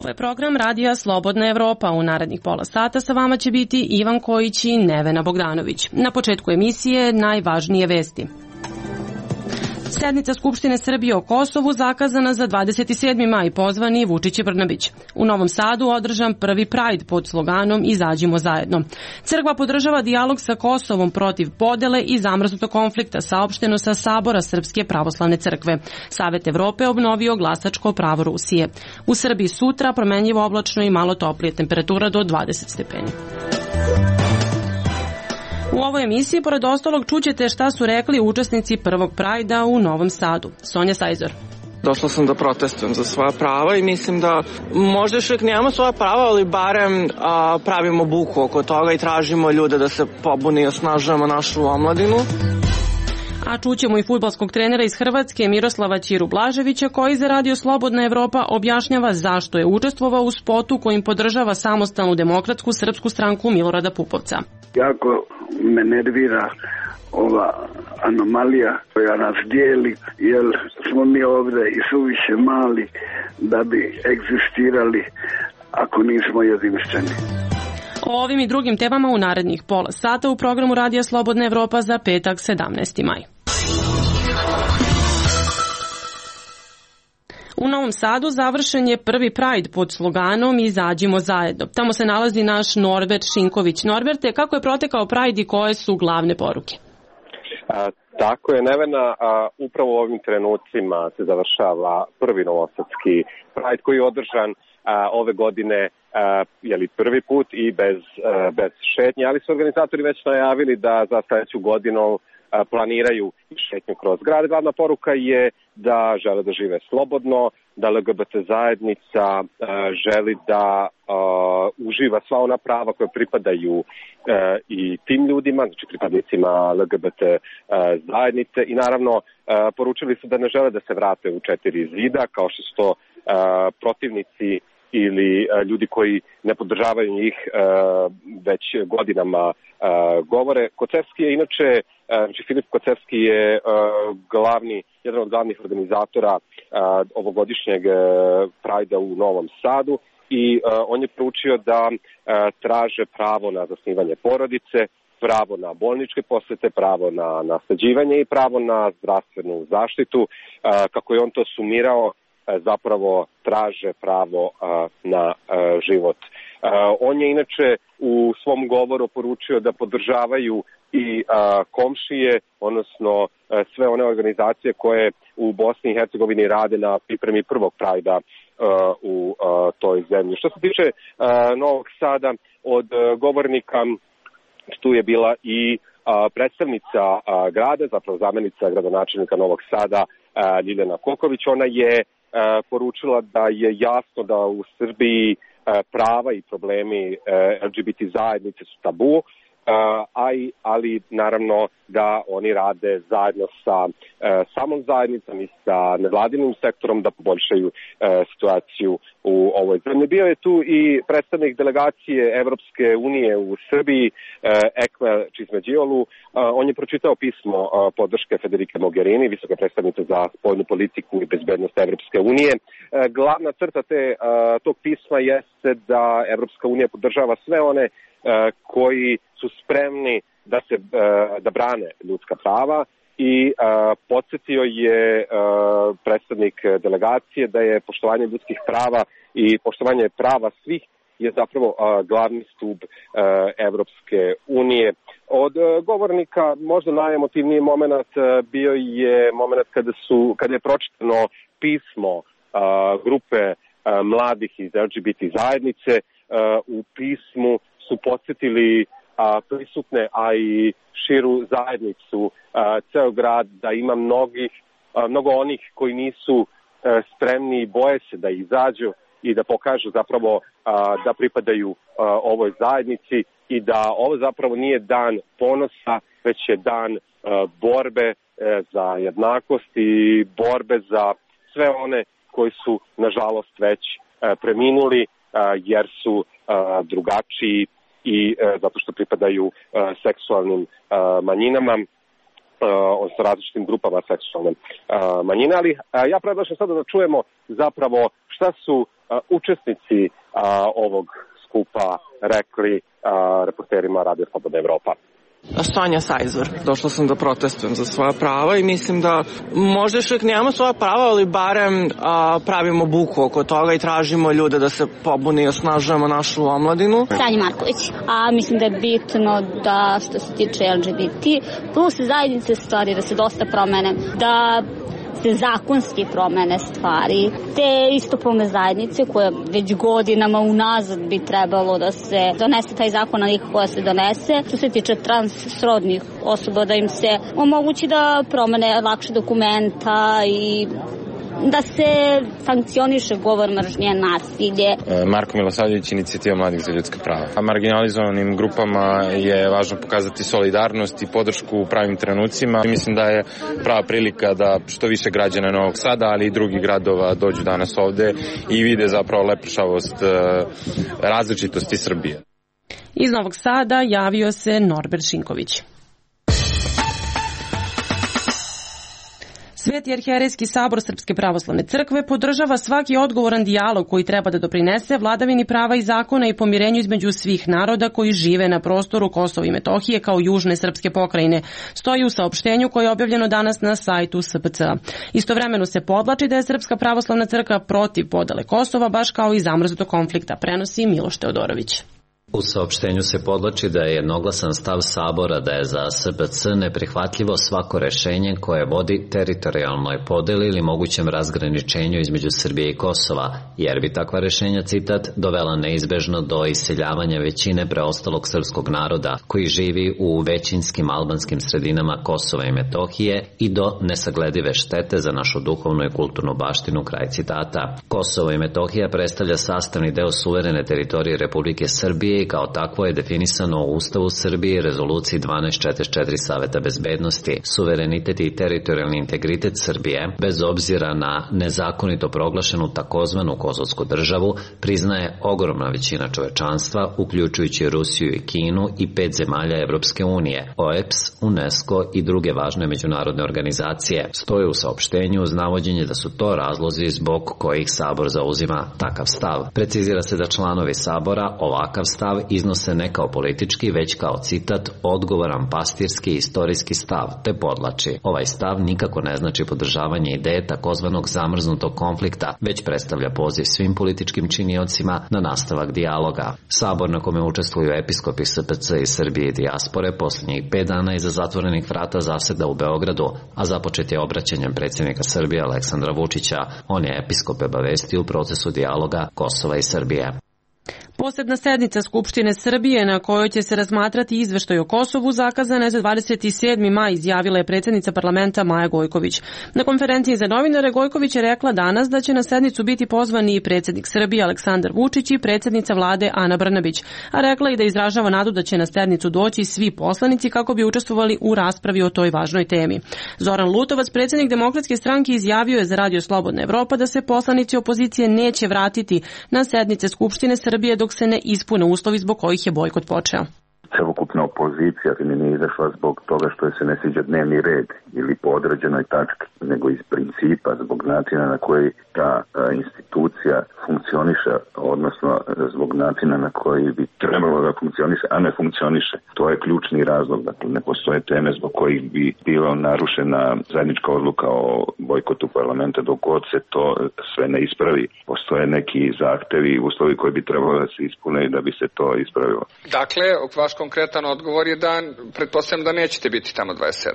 Ovo je program Radija Slobodna Evropa. U narednih pola sata sa vama će biti Ivan Kojić i Nevena Bogdanović. Na početku emisije najvažnije vesti. Sednica Skupštine Srbije o Kosovu zakazana za 27. maj, pozvani Vučić i Brnabić. U Novom Sadu održan prvi Pride pod sloganom Izađimo zajedno. Crkva podržava dijalog sa Kosovom protiv podele i zamrznutog konflikta, saopšteno sa Sabora Srpske pravoslavne crkve. Savet Evrope obnovio glasačko pravo Rusije. U Srbiji sutra promenljivo oblačno i malo toplije, temperatura do 20 stepeni. U ovoj emisiji, pored ostalog, čućete šta su rekli učesnici prvog Prajda u Novom Sadu. Sonja Sajzor. Došla sam da protestujem za svoja prava i mislim da možda još uvijek nemamo svoja prava, ali barem pravimo buku oko toga i tražimo ljude da se pobune i osnažujemo našu omladinu. A čućemo i fudbalskog trenera iz Hrvatske Miroslava Ćiru Blaževića, koji za Radio Slobodna Evropa objašnjava zašto je učestvovao u spotu kojim podržava samostalnu demokratsku srpsku stranku Milorada Pupovca. Jako me nervira ova anomalija koja nas dijeli, jer smo mi ovde i suviše mali da bi egzistirali ako nismo jedinstveni. O ovim i drugim temama u narednih pola sata u programu Radija Slobodna Evropa za petak 17. maj. U Novom Sadu završen je prvi Pride pod sloganom Izađimo zajedno. Tamo se nalazi naš Norbert Šinković. Norberte, kako je protekao Pride i koje su glavne poruke? Tako je, Nevena, upravo u ovim trenucima se završava prvi novosadski Pride koji je održan ove godine prvi put i bez šetnje, ali su organizatori već najavili da za sledeću godinu planiraju šetnju kroz grad. Glavna poruka je da žele da žive slobodno, da LGBT zajednica želi da uživa sva ona prava koje pripadaju i tim ljudima, znači pripadnicima LGBT zajednice, i naravno poručili su da ne žele da se vrate u četiri zida kao što su to protivnici ili ljudi koji ne podržavaju njih već godinama govore. Kocevski je inače, Filip Kocevski je jedan od glavnih organizatora ovogodišnjeg Prajda u Novom Sadu i on je poručio da traže pravo na zasnivanje porodice, pravo na bolničke posete, pravo na nasleđivanje i pravo na zdravstvenu zaštitu. Kako je on to sumirao, zapravo traže pravo na život. On je inače u svom govoru poručio da podržavaju i komšije, odnosno sve one organizacije koje u Bosni i Hercegovini rade na pripremi prvog Prajda u toj zemlji. Što se tiče Novog Sada, od govornika tu je bila i predstavnica grada, zapravo zamenica gradonačelnika Novog Sada Ljiljana Koković. Ona je poručila da je jasno da u Srbiji prava i problemi LGBT zajednice su tabu, ali naravno da oni rade zajedno sa samom zajednicom i sa nevladinim sektorom da poboljšaju situaciju u ovoj zemlji. Bio je tu i predstavnik delegacije Evropske unije u Srbiji, Ekmel Čizmeđiolu. On je pročitao pismo podrške Federike Mogherini, visoke predstavnice za spoljnu politiku i bezbednost Evropske unije. Glavna crta tog pisma jeste da Evropska unija podržava sve one koji su spremni da brane ljudska prava i podsjetio je predstavnik delegacije da je poštovanje ljudskih prava i poštovanje prava svih je zapravo glavni stub Evropske unije. Od govornika možda najemotivniji moment bio je moment kada je pročitano pismo grupe mladih iz LGBT zajednice. U pismu su podsjetili prisutne, a i širu zajednicu, ceo grad, da ima mnogo onih koji nisu spremni i boje se da izađu i da pokažu zapravo da pripadaju ovoj zajednici i da ovo zapravo nije dan ponosa, već je dan borbe za jednakost i borbe za sve one koji su nažalost već preminuli jer su drugačiji i zato što pripadaju seksualnim manjinama, odnosno različitim grupama seksualne manjine. Ali ja predlažem sada da čujemo zapravo šta su učesnici ovog skupa rekli reporterima Radio Slobodna Evropa. Sonja Sajzor. Došla sam da protestujem za svoja prava i mislim da možda još uvijek nemamo svoja prava, ali barem pravimo buku oko toga i tražimo ljude da se pobune i osnažujemo našu omladinu. Sanja Marković. Mislim da je bitno da što se tiče LGBT plus zajednice stvari da se dosta promene, da se zakonski promene stvari, te istopolne zajednice koje već godinama unazad bi trebalo da se donese taj zakon, ali nikako da se donese. Što se tiče transrodnih osoba, da im se omogući da promene lakše dokumenta i da se sankcioniše govor mržnje, nasilje. Marko Milosavljević, Inicijativa mladih za ljudska prava. Marginalizovanim grupama je važno pokazati solidarnost i podršku u pravim trenucima. Mislim da je prava prilika da što više građana Novog Sada, ali i drugih gradova dođu danas ovde i vide zapravo lepršavost različitosti Srbije. Iz Novog Sada javio se Norbert Šinković. Sveti arhijerejski sabor Srpske pravoslavne crkve podržava svaki odgovoran dijalog koji treba da doprinese vladavini prava i zakona i pomirenju između svih naroda koji žive na prostoru Kosova i Metohije kao južne srpske pokrajine, stoji u saopštenju koje je objavljeno danas na sajtu SPC-a. Istovremeno se podvlači da je Srpska pravoslavna crkva protiv podele Kosova, baš kao i zamrznutog konflikta, prenosi Miloš Teodorović. U saopštenju se podvlači da je jednoglasan stav Sabora da je za SPC neprihvatljivo svako rešenje koje vodi teritorijalnoj podeli ili mogućem razgraničenju između Srbije i Kosova, jer bi takva rešenja, citat, dovela neizbežno do iseljavanja većine preostalog srpskog naroda koji živi u većinskim albanskim sredinama Kosova i Metohije i do nesagledive štete za našu duhovnu i kulturnu baštinu, kraj citata. Kosovo i Metohija predstavlja sastavni deo suverene teritorije Republike Srbije i kao takvo je definisano u Ustavu Srbije i Rezoluciji 1244 Saveta bezbednosti. Suverenitet i teritorijalni integritet Srbije, bez obzira na nezakonito proglašenu takozvanu kosovsku državu, priznaje ogromna većina čovečanstva, uključujući Rusiju i Kinu i 5 zemalja Evropske unije, OEBS, UNESCO i druge važne međunarodne organizacije. Stoje u saopštenju uz navođenje da su to razlozi zbog kojih Sabor zauzima takav stav. Precizira se da članovi Sabora ovakav stav iznose ne kao politički, već kao, citat, odgovoran pastirski i istorijski stav, te podlači. Ovaj stav nikako ne znači podržavanje ideje takozvanog zamrznutog konflikta, već predstavlja poziv svim političkim činiocima na nastavak dijaloga. Sabor na kome učestvuju episkopi SPC iz Srbije i dijaspore posljednjih 5 dana iza zatvorenih vrata zaseda u Beogradu, a započet je obraćanjem predsjednika Srbije Aleksandra Vučića. On je episkope obavestio u procesu dijaloga Kosova i Srbije. Posebna sednica Skupštine Srbije na kojoj će se razmatrati izveštaj o Kosovu zakazana je za 27. maj, izjavila je predsjednica parlamenta Maja Gojković. Na konferenciji za novinare Gojković je rekla danas da će na sednicu biti pozvani i predsjednik Srbije Aleksandar Vučić i predsjednica vlade Ana Brnabić, a rekla i da izražava nadu da će na sednicu doći svi poslanici kako bi učestvovali u raspravi o toj važnoj temi. Zoran Lutovac, predsjednik Demokratske stranke, izjavio je za Radio Slobodna Evropa da se poslanici opozicije neće vratiti na sednice Skupštine Srbije dok se ne ispune uslovi zbog kojih je bojkot počeo. Celokupna opozicija nije izašla zbog toga što se ne sviđa dnevni red ili po određenoj tački, nego iz principa, zbog načina na koji ta institucija funkcioniše, odnosno zbog načina na koji bi trebalo da funkcioniše, a ne funkcioniše. To je ključni razlog. Dakle, ne postoje teme zbog kojih bi bila narušena zajednička odluka o bojkotu parlamenta dok god se to sve ne ispravi. Postoje neki zahtevi i uslovi koji bi trebalo da se ispune da bi se to ispravilo. Dakle, vaš konkretan odgovor je da pretpostavljam da nećete biti tamo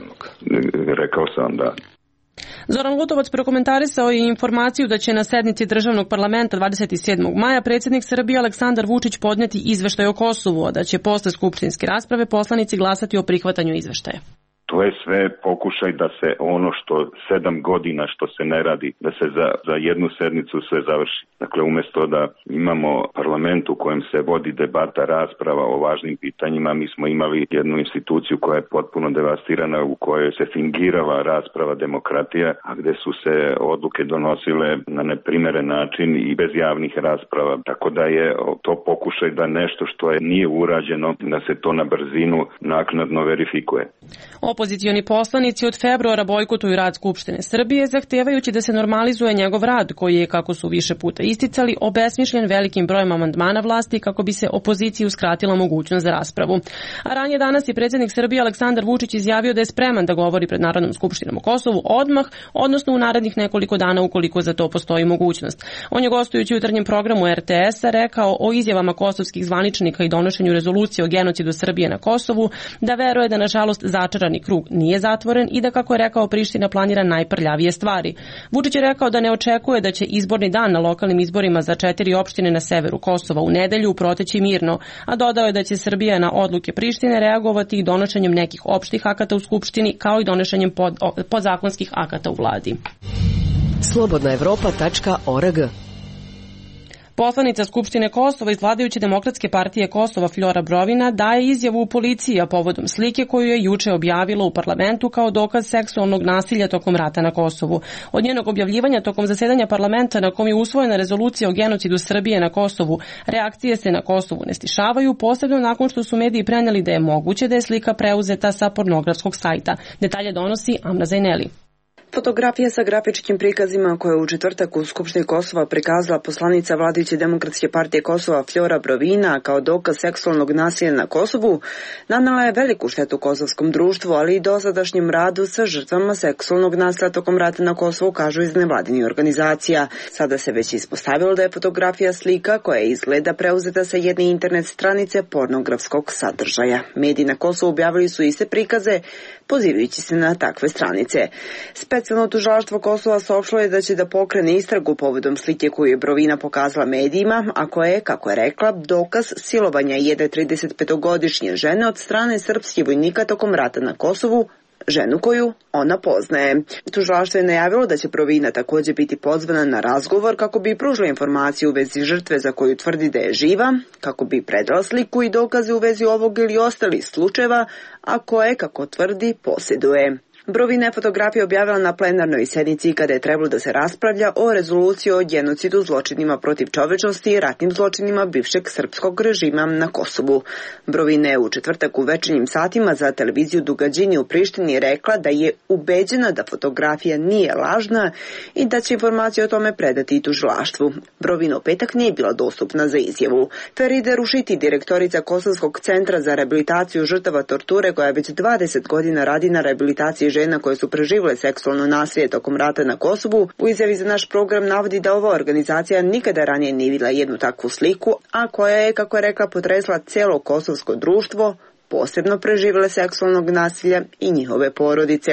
27. Rekao sam da. Zoran Lutovac prokomentarisao je informaciju da će na sednici državnog parlamenta 27. maja predsjednik Srbije Aleksandar Vučić podneti izveštaj o Kosovu, a da će posle skupštinske rasprave poslanici glasati o prihvatanju izveštaja. To je sve pokušaj da se ono što 7 godina što se ne radi, da se za jednu sednicu sve završi. Dakle, umjesto da imamo parlament u kojem se vodi debata, rasprava o važnim pitanjima, mi smo imali jednu instituciju koja je potpuno devastirana, u kojoj se fingirala rasprava demokratija, a gde su se odluke donosile na neprimeren način i bez javnih rasprava. Tako da je to pokušaj da nešto što nije urađeno, da se to na brzinu naknadno verifikuje. Opozicioni poslanici od februara bojkotuju rad Skupštine Srbije, zahtevajući da se normalizuje njegov rad, koji je, kako su više puta isticali, obesmišljen velikim brojem amandmana vlasti kako bi se opoziciji uskratila mogućnost za raspravu. A ranije danas je predsjednik Srbije Aleksandar Vučić izjavio da je spreman da govori pred Narodnom skupštinom o Kosovu odmah, odnosno u narednih nekoliko dana ukoliko za to postoji mogućnost. On je gostujući u jutarnjem programu RTS-a rekao o izjavama kosovskih zvaničnika i donošenju rezolucije o genocidu Srbije na Kosovu, da veruje da nažalost začarani krug nije zatvoren i da, kako je rekao, Priština planira najprljavije stvari. Vučić je rekao da ne očekuje da će izborni dan na lokalnim izborima za 4 opštine na severu Kosova u nedelju proteći mirno, a dodao je da će Srbija na odluke Prištine reagovati i donošenjem nekih opštih akata u Skupštini, kao i donošenjem podzakonskih akata u vladi. Slobodnaevropa.org. Poslanica Skupštine Kosova iz vladajuće Demokratske partije Kosova Flora Brovina daje izjavu u policiji a povodom slike koju je juče objavila u parlamentu kao dokaz seksualnog nasilja tokom rata na Kosovu. Od njenog objavljivanja tokom zasedanja parlamenta na kom je usvojena rezolucija o genocidu Srbije na Kosovu, reakcije se na Kosovu ne stišavaju, posebno nakon što su mediji prenijeli da je moguće da je slika preuzeta sa pornografskog sajta. Detalje donosi Amra Zajneli. Fotografija sa grafičkim prikazima koje je u četvrtak u Skupštini Kosova prikazala poslanica vladajuće Demokratske partije Kosova Flora Brovina kao dokaz seksualnog nasilja na Kosovu, nanela je veliku štetu kosovskom društvu, ali i dosadašnjem radu sa žrtvama seksualnog nasilja tokom rata na Kosovu, kažu iz nevladinih organizacija. Sada se već ispostavilo da je fotografija slika koja izgleda preuzeta sa jedne internet stranice pornografskog sadržaja. Mediji na Kosovu objavili su iste prikaze, pozivajući se na takve stranice. Specijalno tužilaštvo Kosova saopštilo je da će da pokrene istragu povodom slike koju je Brovina pokazala medijima, a koja je, kako je rekla, dokaz silovanja jedne 35-godišnje žene od strane srpskih vojnika tokom rata na Kosovu, ženu koju ona poznaje. Tužilaštvo je najavilo da će Brovina također biti pozvana na razgovor kako bi pružila informaciju u vezi žrtve za koju tvrdi da je živa, kako bi predala sliku i dokaze u vezi ovog ili ostalih slučajeva, a koje, kako tvrdi, posjeduje. Brovina je fotografiju objavila na plenarnoj sednici kada je trebalo da se raspravlja o rezoluciji o genocidu, zločinima protiv čovečnosti i ratnim zločinima bivšeg srpskog režima na Kosovu. Brovina je u četvrtak u večernjim satima za televiziju Dugađini u Prištini rekla da je ubeđena da fotografija nije lažna i da će informacije o tome predati i tužilaštvu. Brovina u petak nije bila dostupna za izjavu. Feride Rušiti, direktorica Kosovskog centra za rehabilitaciju žrtava torture, koja već 20 godina radi na rehabilitaciji žena koje su preživjele seksualno nasilje tokom rata na Kosovu, u izjavi za naš program navodi da ova organizacija nikada ranije nije vidjela jednu takvu sliku, a koja je, kako je rekla, potresla cijelo kosovsko društvo, posebno preživjele seksualnog nasilja i njihove porodice.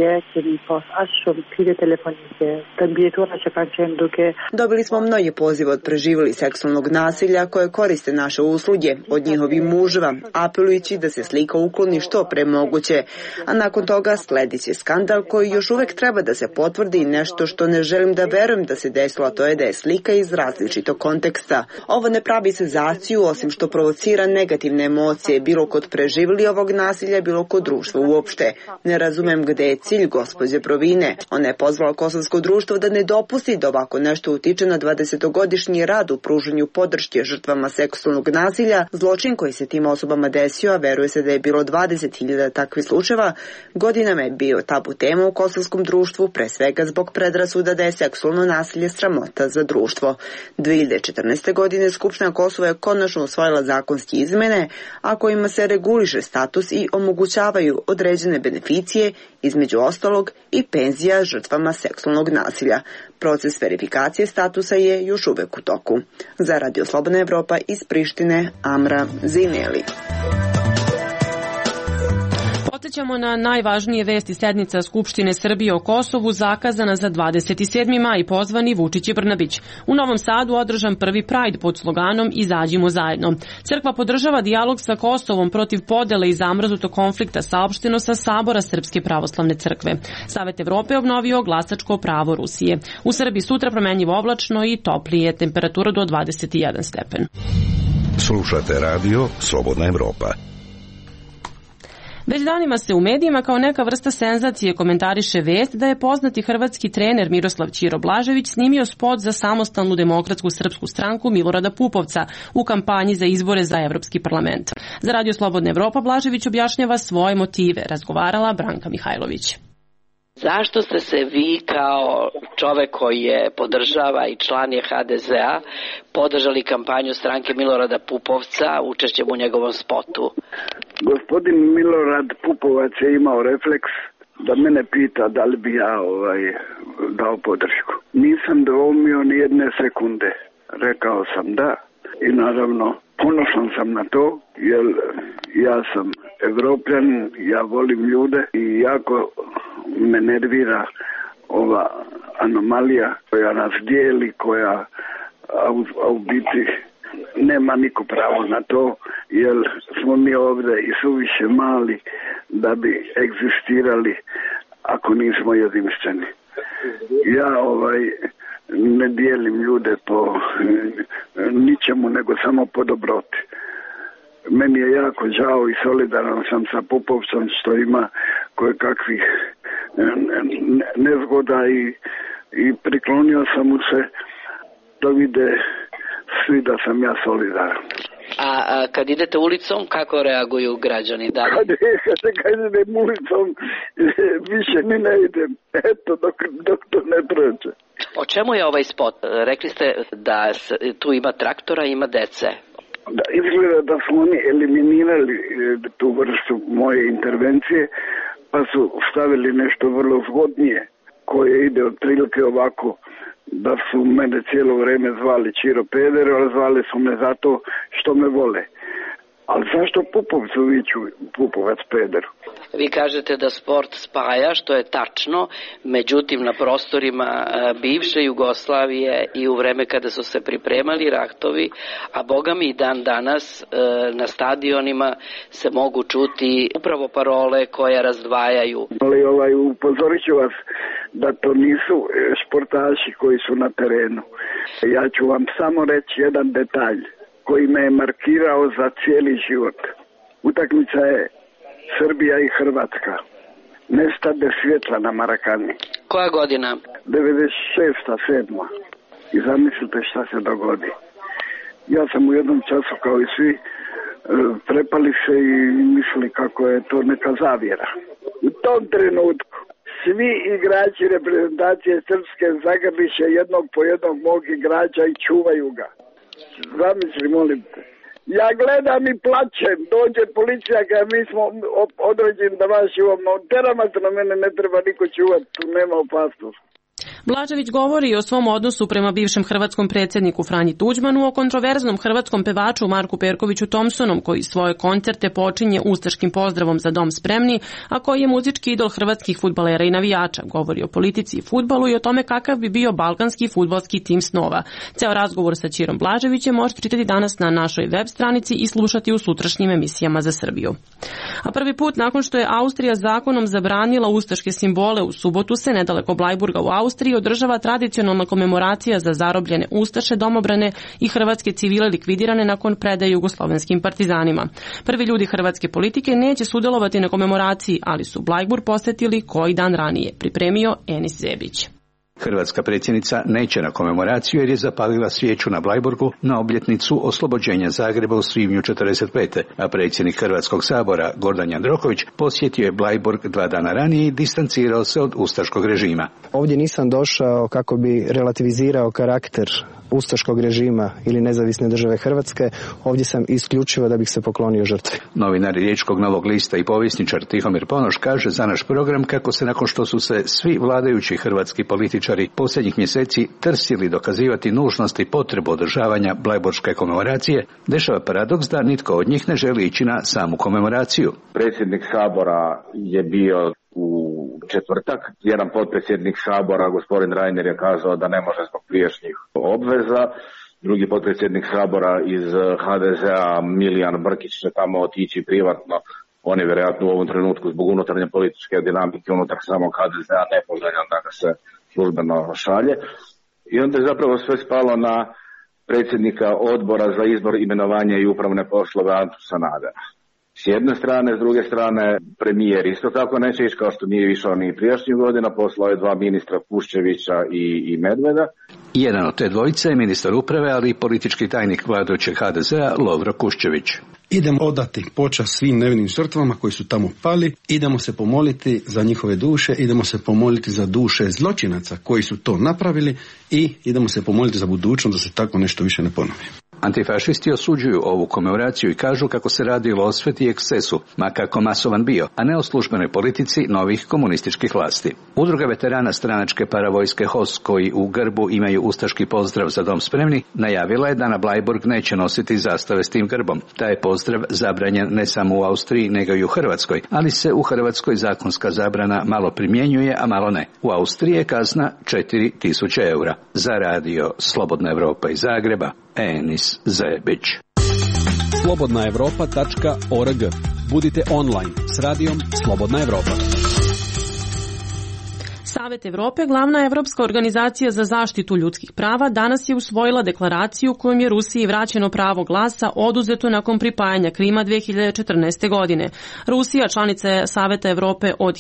Dobili smo mnoge pozive od preživjelih seksualnog nasilja koje koriste naše usluge od njihovih muževa, apelujući da se slika ukloni što pre moguće, a nakon toga sledit će skandal koji još uvijek treba da se potvrdi i nešto što ne želim da verujem da se desilo, a to je da je slika iz različitog konteksta. Ovo ne pravi senzaciju, osim što provocira negativne emocije, bilo kod preživjeli ovog nasilja, bilo kod društva uopšte. Ne razumem gde je cilj gospođe Brovine. Ona je pozvala kosovsko društvo da ne dopusti da ovako nešto utiče na 20-godišnji rad u pružanju podrške žrtvama seksualnog nasilja. Zločin koji se tim osobama desio, a veruje se da je bilo 20.000 takvih slučajeva, godinama je bio tabu tema u kosovskom društvu, pre svega zbog predrasuda da je seksualno nasilje sramota za društvo. 2014. godine Skupština Kosova je konačno usvojila zakonske izmene, a kojima se reguliše status i omogućavaju određene beneficije, između ostalog i penzija žrtvama seksualnog nasilja. Proces verifikacije statusa je još uvek u toku. Za Radio Slobodna Evropa iz Prištine, Amra Zajneli. Podsećamo na najvažnije vesti. Sednica Skupštine Srbije o Kosovu zakazana za 27. maj, pozvani Vučić i Brnabić. U Novom Sadu održan prvi Pride pod sloganom Izađimo zajedno. Crkva podržava dijalog sa Kosovom protiv podele i zamrznutog konflikta, saopšteno sa Sabora Srpske pravoslavne crkve. Savet Evrope obnovio glasačko pravo Rusije. U Srbiji sutra promenljivo oblačno i toplije, temperatura do 21 stepen. Slušate radio Slobodna Evropa. Već danima se u medijima kao neka vrsta senzacije komentariše vest da je poznati hrvatski trener Miroslav Ćiro Blažević snimio spot za samostalnu demokratsku srpsku stranku Milorada Pupovca u kampanji za izbore za Evropski parlament. Za Radio Slobodna Evropa Blažević objašnjava svoje motive, razgovarala Branka Mihajlović. Zašto ste se vi kao čovek koji je podržava i član je HDZ-a podržali kampanju stranke Milorada Pupovca učešćem u njegovom spotu? Gospodin Milorad Pupovac je imao refleks da mene pita da li bi ja dao podršku. Nisam dvoumio ni jedne sekunde. Rekao sam da i naravno ponosan sam na to jer ja sam Evropljan, ja volim ljude i jako me nervira ova anomalija koja nas dijeli, koja u biti nema niko pravo na to jer smo mi ovdje i suviše mali da bi egzistirali ako nismo jedinstveni. Ja ne dijelim ljude po ničemu nego samo po dobroti. Meni je jako žao i solidaran sam sa Pupovcem što ima koje kakvih nezgoda i priklonio sam mu se da vide svi da sam ja solidaran. A kad idete ulicom, kako reaguju građani? Kad idem ulicom, više ni ne idem. Eto, dok to ne prođe. O čemu je ovaj spot? Rekli ste da tu ima traktora, ima dece. Da, izgleda da su oni eliminirali tu vrstu moje intervencije, pa su stavili nešto vrlo zgodnije, koje ide otprilike ovako, da su mene cijelo vrijeme zvali Čiro Peder, ali zvali su me zato što me vole. Ali zašto Pupovcu viču Pupovac Peder? Vi kažete da sport spaja, što je tačno, međutim na prostorima bivše Jugoslavije i u vreme kada su se pripremali ratovi, a boga mi i dan danas na stadionima se mogu čuti upravo parole koje razdvajaju. Ali upozorit ću vas da to nisu športaši koji su na terenu. Ja ću vam samo reći jedan detalj koji me je markirao za cijeli život. Utakmica je Srbija i Hrvatska. Nestade svjetla na Marakani. Koja godina? 96. 7. I zamislite šta se dogodi. Ja sam u jednom času kao i svi prepali se i mislili kako je to neka zavjera. U tom trenutku svi igrači reprezentacije Srpske zagrliše jednog po jednog mog igrača i čuvaju ga. Zamisli, molim te. Ja gledam i plačem, dođe policija kada mi smo određeni da vas čuvamo. Terama se na mene ne treba niko čuvati, tu nema opasnosti. Blažević govori o svom odnosu prema bivšem hrvatskom predsjedniku Franji Tuđmanu, o kontroverznom hrvatskom pevaču Marku Perkoviću Thompsonom, koji svoje koncerte počinje ustaškim pozdravom Za dom spremni, a koji je muzički idol hrvatskih fudbalera i navijača. Govori o politici i fudbalu i o tome kakav bi bio balkanski fudbalski tim snova. Ceo razgovor sa Čirom Blaževićem možete čitati danas na našoj web stranici i slušati u sutrašnjim emisijama za Srbiju. A prvi put nakon što je Austrija zakonom zabranila ustaške simbole, u subotu se nedaleko Blajburga u Austriji održava tradicionalna komemoracija za zarobljene ustaše, domobrane i hrvatske civile likvidirane nakon predaje jugoslovenskim partizanima. Prvi ljudi hrvatske politike neće sudjelovati na komemoraciji, ali su Blajburg posetili koji dan ranije, pripremio Enis Zebić. Hrvatska predsjednica neće na komemoraciju jer je zapalila svijeću na Blajburgu na obljetnicu oslobođenja Zagreba u svibnju 1945. A predsjednik Hrvatskog sabora Gordan Jandroković posjetio je Blajburg 2 dana ranije i distancirao se od ustaškog režima. Ovdje nisam došao kako bi relativizirao karakter ustaškog režima ili nezavisne države Hrvatske, ovdje sam isključivo da bih se poklonio žrtvi. Novinar Riječkog Novog lista i povjesničar Tihomir Ponoš kaže za naš program kako se nakon što su se svi vladajući hrvatski političari posljednjih mjeseci trsili dokazivati nužnost i potrebu održavanja blajburške komemoracije, dešava paradoks da nitko od njih ne želi ići na samu komemoraciju. Predsjednik Sabora je bio u četvrtak. Jedan potpredsjednik Sabora, gospodin Reiner, je kazao da ne može zbog prijašnjih obveza. Drugi potpredsjednik Sabora iz HDZ-a, Milijan Brkić, će tamo otići privatno. On je vjerojatno u ovom trenutku zbog unutarnje političke dinamike unutar samog HDZ-a nepoželjan da ga se službeno šalje. I onda je zapravo sve spalo na predsjednika odbora za izbor, imenovanje i upravne poslove Antu Sanadera. s jedne strane, s druge strane premijer isto tako neće ići kao što nije išao ni prijašnjih godina, poslao je 2 ministra Kuščevića i Medveda. Jedan od te dvojice je ministar uprave, ali i politički tajnik vladajućeg HDZ-a Lovro Kuščević. Idemo odati počast svim nevinim žrtvama koji su tamo pali, idemo se pomoliti za njihove duše, idemo se pomoliti za duše zločinaca koji su to napravili i idemo se pomoliti za budućnost da se tako nešto više ne ponovi. Antifašisti osuđuju ovu komemoraciju i kažu kako se radilo o osveti i ekscesu, ma kako masovan bio, a ne o službenoj politici novih komunističkih vlasti. Udruga veterana stranačke paravojske HOS, koji u grbu imaju ustaški pozdrav za dom spremni, najavila je da na Blajburg neće nositi zastave s tim grbom. Taj je pozdrav zabranjen ne samo u Austriji, nego i u Hrvatskoj, ali se u Hrvatskoj zakonska zabrana malo primjenjuje, a malo ne. U Austriji je kazna 4.000 eura. Za radio Slobodna Evropa iz Zagreba, Enis Zebić. slobodnaevropa.org. Budite online s radijom Slobodna Evropa. Savet Evrope, glavna evropska organizacija za zaštitu ljudskih prava, danas je usvojila deklaraciju kojom je Rusiji vraćeno pravo glasa oduzeto nakon pripajanja Krima 2014. godine. Rusija, članica je Saveta Evrope od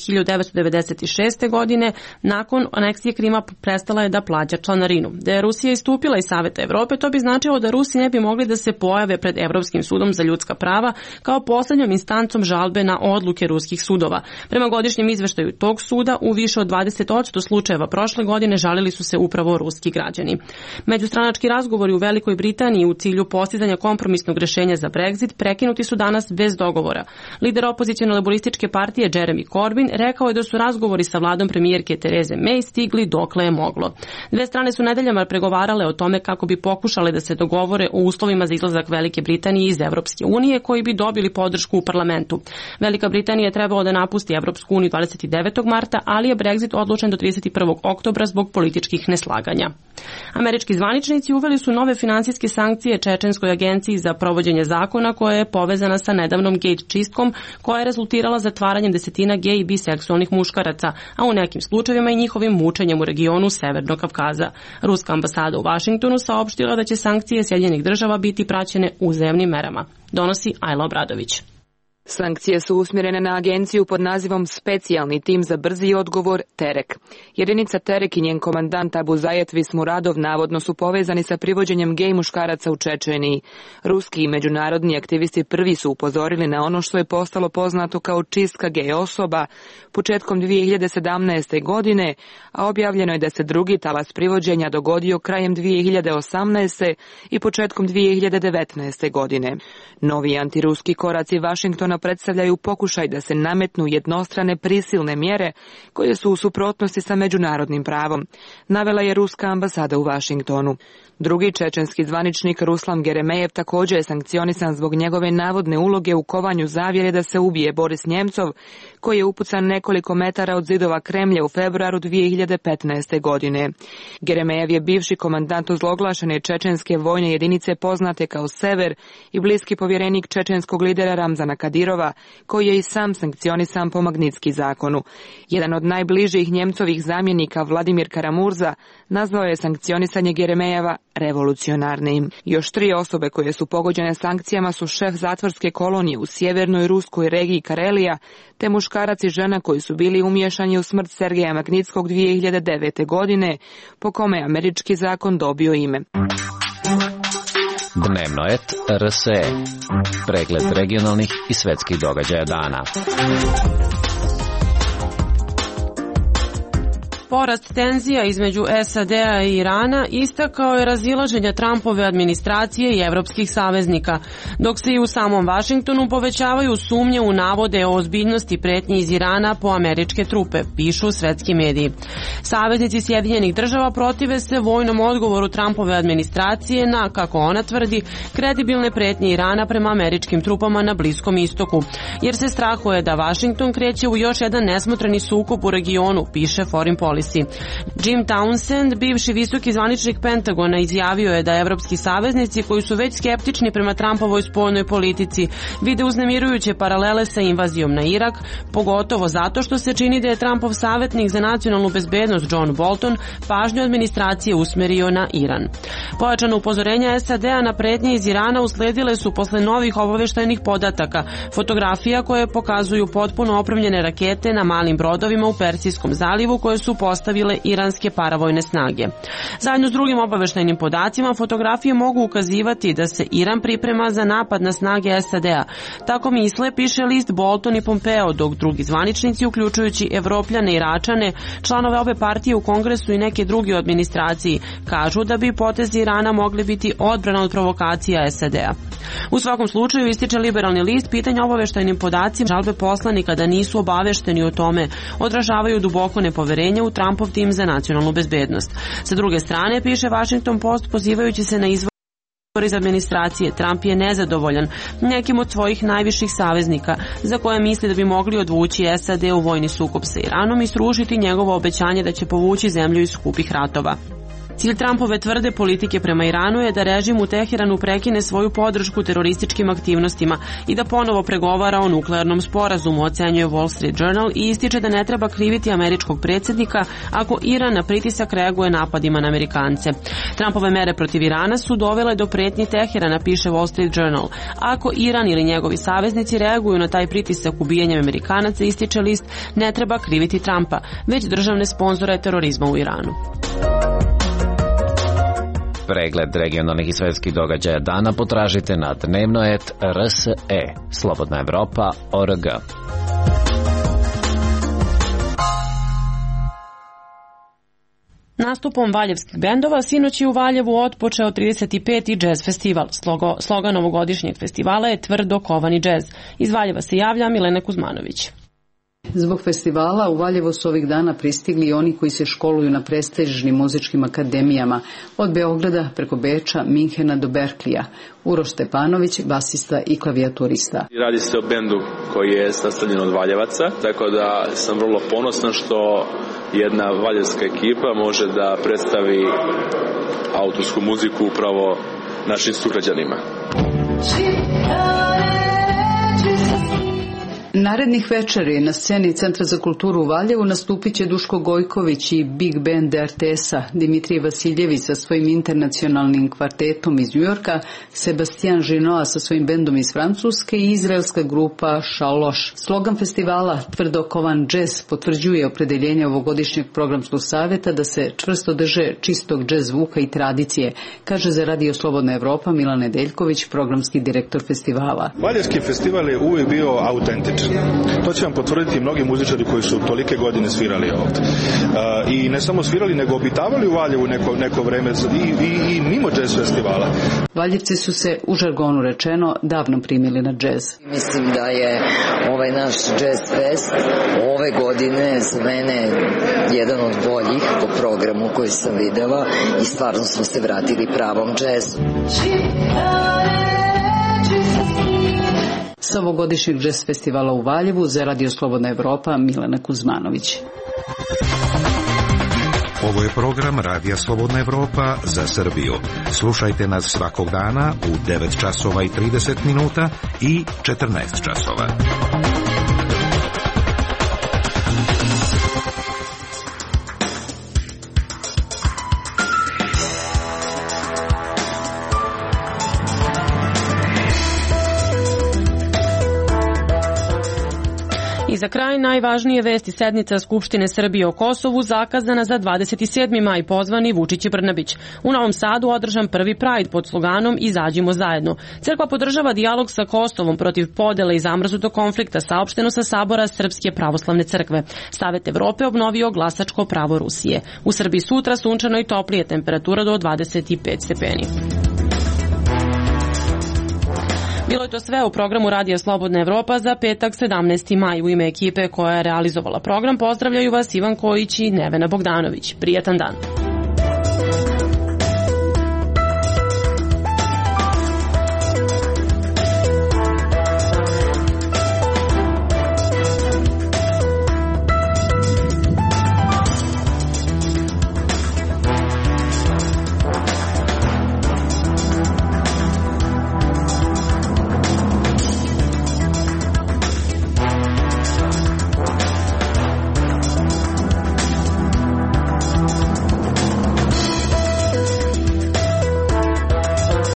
1996. godine, nakon aneksije Krima prestala je da plaća članarinu. Da je Rusija istupila iz Saveta Evrope, to bi značilo da Rusi ne bi mogli da se pojave pred Evropskim sudom za ljudska prava kao poslednjom instancom žalbe na odluke ruskih sudova. Prema godišnjem izveštaju tog suda, u više od 20% slučajeva prošle godine žalili su se upravo ruski građani. Međustranački razgovori u Velikoj Britaniji u cilju postizanja kompromisnog rešenja za Brexit prekinuti su danas bez dogovora. Lider opozicijone laborističke partije Jeremy Corbyn rekao je da su razgovori sa vladom premijerke Therese May stigli dokle je moglo. Dve strane su nedeljama pregovarale o tome kako bi pokušale da se dogovore o uslovima za izlazak Velike Britanije iz Evropske unije koji bi dobili podršku u parlamentu. Velika Britanija je trebalo da napusti Evropsku uniju 29. marta, ali je Brexit odlučen do 31. oktobra zbog političkih neslaganja. Američki zvaničnici uveli su nove finansijske sankcije Čečenskoj agenciji za provođenje zakona koja je povezana sa nedavnom gej čistkom koja je rezultirala zatvaranjem desetina gej i biseksualnih muškaraca, a u nekim slučajevima i njihovim mučenjem u regionu Severnog Kavkaza. Ruska ambasada u Vašingtonu saopštila da će sankcije Sjedinjenih država biti praćene uzajamnim merama. Donosi Ajla Obradović. Sankcije su usmjerene na agenciju pod nazivom Specijalni tim za brzi odgovor Terek. Jedinica Terek i njen komandant Abu Zajet Vismuradov navodno su povezani sa privođenjem gej muškaraca u Čečeniji. Ruski i međunarodni aktivisti prvi su upozorili na ono što je postalo poznato kao čistka gej osoba početkom 2017. godine, a objavljeno je da se drugi talas privođenja dogodio krajem 2018. i početkom 2019. godine. Novi antiruski koraci Vašingtona predstavljaju pokušaj da se nametnu jednostrane prisilne mjere koje su u suprotnosti sa međunarodnim pravom, navela je ruska ambasada u Vašingtonu. Drugi čečenski zvaničnik Ruslan Geremejev također je sankcionisan zbog njegove navodne uloge u kovanju zavjere da se ubije Boris Njemcov, koji je upucan nekoliko metara od zidova Kremlja u februaru 2015. godine. Geremejev je bivši komandant ozloglašene čečenske vojne jedinice poznate kao Sever i bliski povjerenik čečenskog lidera Ramzana Kadirova, koji je i sam sankcionisan po Magnitski zakonu. Jedan od najbližih Njemcovih zamjenika, Vladimir Karamurza, nazvao je sankcionisanje Geremejeva revolucionarnim. Još 3 osobe koje su pogođene sankcijama su šef zatvorske kolonije u sjevernoj ruskoj regiji Karelija, te muškarac i žena koji su bili umiješani u smrt Sergeja Magnitskog 2009. godine, po kome je američki zakon dobio ime. Dnevnoet RSE. Pregled regionalnih i svetskih događaja dana. Porast tenzija između SAD-a i Irana istakao je razilaženja Trumpove administracije i evropskih saveznika, dok se i u samom Vašingtonu povećavaju sumnje u navode o ozbiljnosti pretnji iz Irana po američke trupe, pišu svetski mediji. Saveznici Sjedinjenih država protive se vojnom odgovoru Trumpove administracije na, kako ona tvrdi, kredibilne pretnje Irana prema američkim trupama na Bliskom istoku, jer se strahuje da Vašington kreće u još jedan nesmotreni sukob u regionu, piše Foreign Policy. Policy. Jim Townsend, bivši visoki zvaničnik Pentagona, izjavio je da evropski saveznici koji su već skeptični prema Trumpovoj spoljnoj politici vide uznemirujuće paralele sa invazijom na Irak, pogotovo zato što se čini da je Trumpov savjetnik za nacionalnu bezbednost John Bolton pažnju administracije usmerio na Iran. Pojačano upozorenja SAD-a na pretnje iz Irana usledile su posle novih obaveštajnih podataka, fotografija koje pokazuju potpuno opremljene rakete na malim brodovima u Persijskom zalivu koje su postavile iranske paravojne snage. Zajedno s drugim obaveštajnim podacima, fotografije mogu ukazivati da se Iran priprema za napad na snage SAD-a. Tako misle, piše list Bolton i Pompeo, dok drugi zvaničnici, uključujući Evropljane i Iračane, članove ove partije u Kongresu i neke druge u administraciji, kažu da bi potezi Irana mogli biti odbrana od provokacija SAD-a. U svakom slučaju, ističe liberalni list, pitanja obaveštajnim podacima žalbe poslanika da nisu obavešteni o tome odražavaju duboko nepoverenje u Trumpov tim za nacionalnu bezbednost. Sa druge strane, piše Washington Post, pozivajući se na izvor iz administracije, Trump je nezadovoljan nekim od svojih najviših saveznika za koje misli da bi mogli odvući SAD u vojni sukob sa Iranom i srušiti njegovo obećanje da će povući zemlju iz skupih ratova. Cilj Trumpove tvrde politike prema Iranu je da režim u Teheranu prekine svoju podršku terorističkim aktivnostima i da ponovo pregovara o nuklearnom sporazumu, ocenjuje Wall Street Journal i ističe da ne treba kriviti američkog predsjednika ako Iran na pritisak reaguje napadima na Amerikance. Trumpove mere protiv Irana su dovele do pretnji Teherana, piše Wall Street Journal. Ako Iran ili njegovi saveznici reaguju na taj pritisak ubijanjem Amerikanaca, ističe list, ne treba kriviti Trumpa, već državne sponzore terorizma u Iranu. Pregled regionalnih i svetskih događaja dana potražite na dnevnoet.rse, slobodnaevropa.org. Nastupom valjevskih bendova sinoć je u Valjevu otpočeo 35. džez festival. Slogan ovogodišnjeg festivala je tvrdo kovani džez. Iz Valjeva se javlja Milena Kuzmanović. Zbog festivala u Valjevo su ovih dana pristigli i oni koji se školuju na prestižnim muzičkim akademijama, od Beograda preko Beča, Minhena do Berklija. Uroš Stepanović, basista i klavijaturista. Radi se o bendu koji je sastavljen od Valjevaca, tako da sam vrlo ponosan što jedna valjevska ekipa može da predstavi autorsku muziku upravo našim sugrađanima. Narednih večeri na sceni Centra za kulturu u Valjevu nastupit će Duško Gojković i Big Band RTS-a, Dimitrij Vasiljević sa svojim internacionalnim kvartetom iz Njujorka, Sebastian Žinoa sa svojim bendom iz Francuske i izraelska grupa Šaloš. Slogan festivala Tvrdo kovan džez potvrđuje opredeljenje ovogodišnjeg programskog savjeta da se čvrsto drže čistog džez zvuka i tradicije, kaže za Radio Slobodna Evropa Milan Nedeljković, programski direktor festivala. Valjevski festival je uvijek bio autentičan. To će vam potvrditi mnogi muzičari koji su tolike godine svirali ovdje. I ne samo svirali, nego obitavali u Valjevu neko vreme i mimo džez festivala. Valjevci su se, u žargonu rečeno, davno primili na džez. Mislim da je ovaj naš džez fest ove godine za mene jedan od boljih po programu koji sam videla i stvarno smo se vratili pravom džezu. Sa ovogodišnjeg džez festivala u Valjevu za Radio Slobodna Evropa Milena Kuzmanović. Ovo je program Radija Slobodna Evropa za Srbiju. Slušajte nas svakog dana u 9 časova i 30 minuta i 14 časova. I za kraj najvažnije vesti. Sednica Skupštine Srbije o Kosovu zakazana za 27. maj, pozvani Vučić i Brnabić. U Novom Sadu održan prvi Pride pod sloganom Izađimo zajedno. Crkva podržava dijalog sa Kosovom protiv podele i zamrznutog konflikta, saopšteno sa Sabora Srpske pravoslavne crkve. Savet Evrope obnovio glasačko pravo Rusije. U Srbiji sutra sunčano i toplije, temperatura do 25 stepeni. Bilo je to sve u programu Radija Slobodna Evropa za petak 17. maj. U ime ekipe koja je realizovala program pozdravljaju vas Ivan Kojić i Nevena Bogdanović. Prijetan dan.